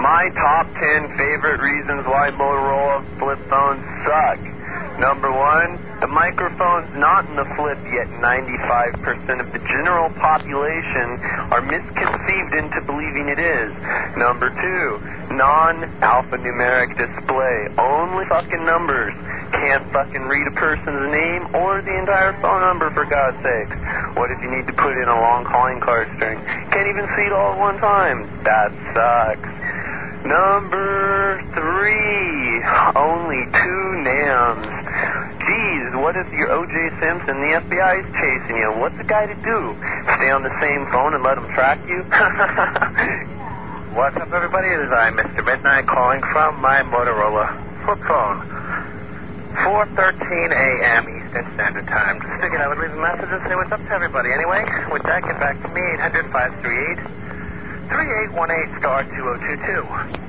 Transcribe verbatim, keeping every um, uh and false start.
My top ten favorite reasons why Motorola flip phones suck. Number one, the microphone's not in the flip, yet ninety-five percent of the general population are misconceived into believing it is. Number two, non-alphanumeric display. Only fucking numbers. Can't fucking read a person's name or the entire phone number, for God's sake. What if you need to put in a long calling card string? Can't even see it all at one time. That sucks. Number three, only two NAMs. Geez, what if you're O J Simpson, the F B I is chasing you? What's the guy to do? Stay on the same phone and let him track you? What's up, everybody? It is I, Mister Midnight, calling from my Motorola flip phone. four thirteen a.m. Eastern Standard Time. Just figured I would leave a message and say what's up to everybody. Anyway, with that, get back to me, eight hundred, five three eight, three eight one eight, star two oh two two.